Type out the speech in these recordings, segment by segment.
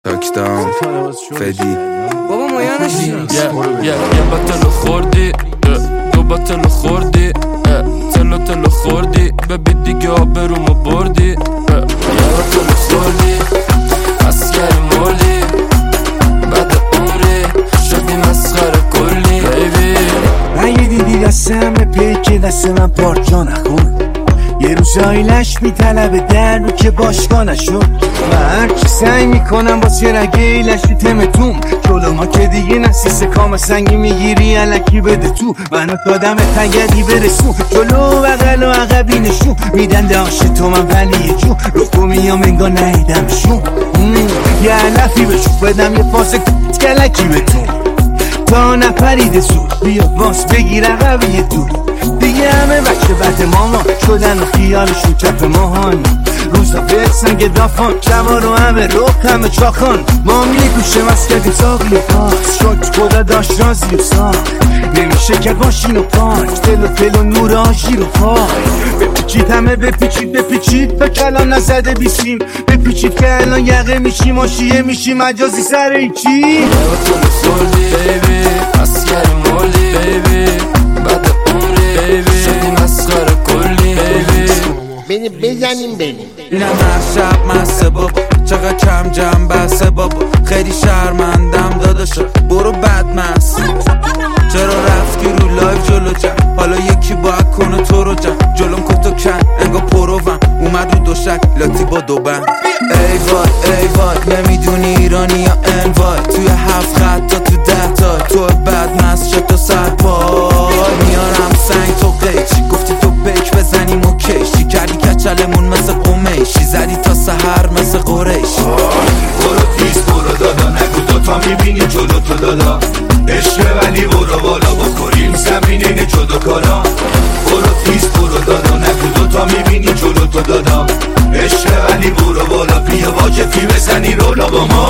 تاکدام فدی بابا مایانش یه بطل خوردی دو بطل خوردی تلو خوردی ببی دیگه آبرومو بردی یه بطل خوردی اسکری مردی بعد عمری شدی مسخره کلی بیبی اگه دیدی دستم پیک دست من پارچا نکن یه روزایی لش میطلبه در رو که باشگاه نشد و هرچی سعی میکنم باز یه رگه لشی تمتون جلو ما که دیگه نسیس کام سنگی میگیری علکی بده تو منو کادم تگدی برسون جلو بغل و عقبی نشون میدن داشت تو من ولی یه جو رو میام انگار نهیدمشون یه علفی بشون بدم یه پاس کلکی بتون تا نپریده سود بیا باس بگیر عقبی دور دیگه همه بچه بد ماما شدن و خیالشون چپ ماهانی روزا برسن گدافان شما رو همه روک همه چاخان ما میگوشه مسکدیم ساقی و پاس شد خدا داشت رازی و ساخت نمیشه که باشین و پاک تل و نور آشی رو پاک بپیچید همه بپیچید تا کلام نزده بیسیم بپیچید که الان یقه میشیم آشیه میشیم مجازی سر ایچی بطل خوردی بیبی اسکری مردی بیبی بعد عمری شدی مسخره کلی بیبی بینی بزنیم بریم اینم هر شب مسته بابا چقدر کم جمع بسته بابا خیلی شرمندم داداشا برو بد مست چرا رفتی رو لایف جلو جمع حالا یکی باید کنه تو رو جمع جلوم کتو کن انگا پروم اومد رو دوشک لاتی با دو بند ای وای نمیدونی ایرانی یا انوای توی 7 خط تا تو 10 تا تو بد مست شد تو سر پای میارم سنگ تو قیچی گفتی تو بیک بزنیم و کشی کردی کچلمون مثل قمیشی زدی تا سحر مثل قریشی برو پیس برو دادا نگو دوتا میبینی جلو تو دادا عشق ولی برو بالا بکنیم زمین اینه جدو کارا برو پیس برو دادا نگو دوتا میبینی جلو تو دادا عشق ولی برو بالا بیا واجفی بزنی رولا با ما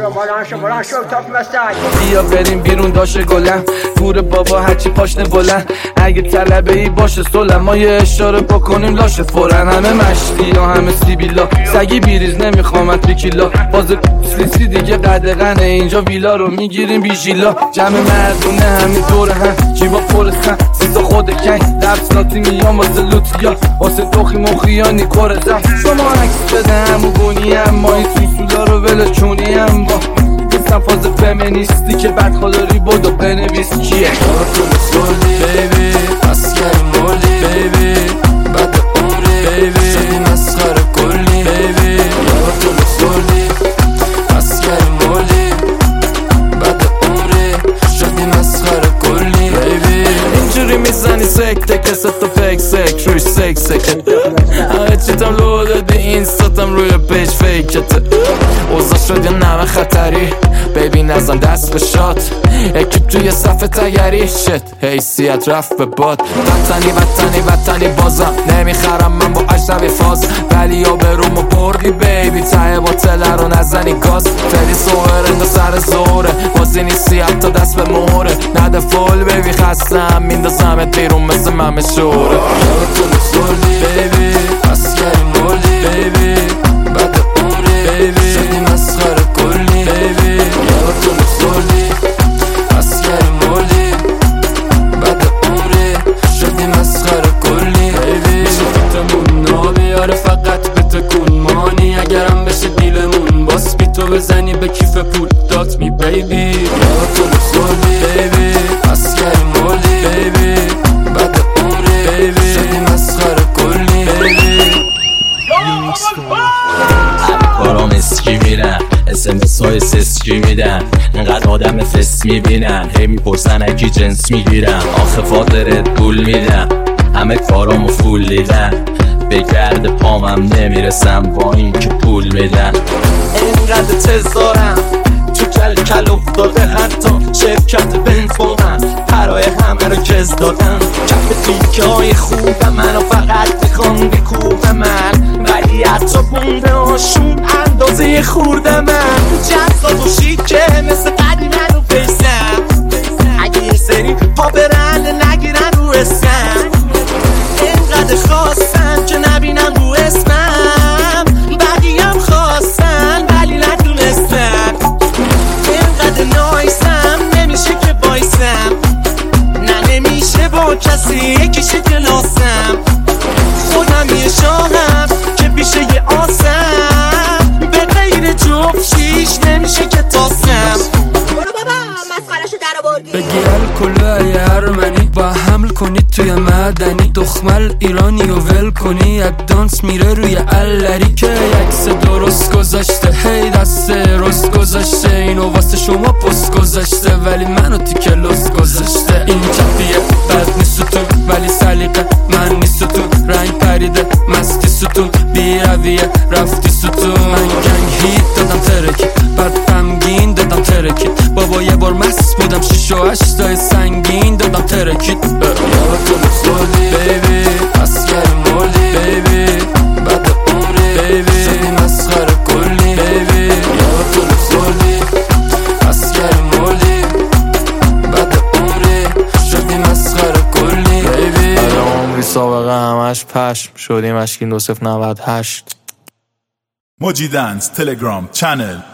بیا بریم بیرون داشه گلم گور بابا هرچی پاشنه بلند اگه طلبه ای باشه سلم ما یه اشاره بکنیم لاشه فورن همه مشتی یا همه سیبیلا سگی بیریز نمیخوامت بیکیلا باز سلیسی دیگه قدقنه اینجا ویلا رو میگیریم بیشیلا جمع مردونه همین دوره هم جیبا پرسن سیسا خود کنگ لبسناتی میان واسه لوتیا واسه توخی مخیانی کرزم شما عکس بده همو گونی هم ما این سوسولا رو ول چونی هم با گفتم فاز فمینیستی که بد خالاری بود و بنویس کیه بطل خوردی بیبی اسکری مردی بیبی بعد عمری بیبی شدی مسخره کلی بیبی بطل خوردی اسکری مردی بعد عمری شدی مسخره کلی بیبی اینجوری میزنی سکته کسه تو فیک سک روش سکته همه چیتم لو دادی اینستاتم روی پیج فیکته اوضاع شد یه نمه خطری بیبی نزن دست به شات اکیب توی صفحه تگری شت حیثیت رفت به باد وطنی بازم نمیخرم من با اجنبی فاز ولی یا برومو بردی بیبی ته باطله رو نزنی گاز فری سوهر انگا سر زوره بازی نیستی حتی دست به موره نده فول بیبی خستم میندازمت بیرون مثل ممه شوره بطل خوردی بیبی اسکری مردی بیبی بعد عمری بیبی شدی مسخره کلی بیبی بطل خوردی اسکری مردی بعد عمری شدی مسخره کلی بیبی میشه فیتمون نابیاره فقط بتکون مانی اگرم بشه دیلمون باس بی تو بزنی به کیف پول دات می بیبی بطل خوردی بیبی اسکری مردی بیبی بعد عمری بیبی شدی مسخره کلی بیبی کارام اسکی میرن اسمس های سسکی میدن انقدر آدم فس میبینن هی میپرسن اکی جنس میگیرم آخه فاطرت پول میدم همه کارامو فول دیدن به گرد پامم نمیرسم با این که پول میدن اینقدر تزارم تو کل افتاده حتی شرکت بنز بودن پرای همه رو کز دادن کف تیکه های خوب منو فقط میخوان بکوب من ولی حتی بونده هاشون اندازه خورده من جذاب و شیکه مثل قدیمن رو پیسم اگه یه سری پا برن نگیرن رو اسم اینقدر خواستن که نبینن رو اسمم بقیه هم خواستن ولی ندونستن کسی یکیشه کلاسم خودم یه شاهم که پیشه یه آسم به غیر جفت شیش نمیشه که تاسم بگی الکل ارمنی با حمل کنید توی مدنی دخمل ایرانی و ول کنی دانس میره روی الری که یکس درست گذاشته هی دست رست گذاشته اینو واسه شما پست گذاشته ولی منو تیکلوس گذاشته این چپیه بد نیست ستون ولی سلیقه من نیست ستون رنگ پریده مستی ستون بی رویه رفتی ستون من گنگ هیت دادم ترکی بعد غمگین دادم ترکی بابا یه بار مست بودم 6 و 8 سنگین دادم ترکیت یادتو بخوردی بیبی اسگر مردی بیبی بعد عمری بیبی شدی مسخره کلی بیبی یادتو بخوردی اسگر مردی بعد عمری شدی مسخره کلی بیبی بعد عمری سابقه همش پشم شدیم اشکین 2098 موجی دنس تلگرام چنل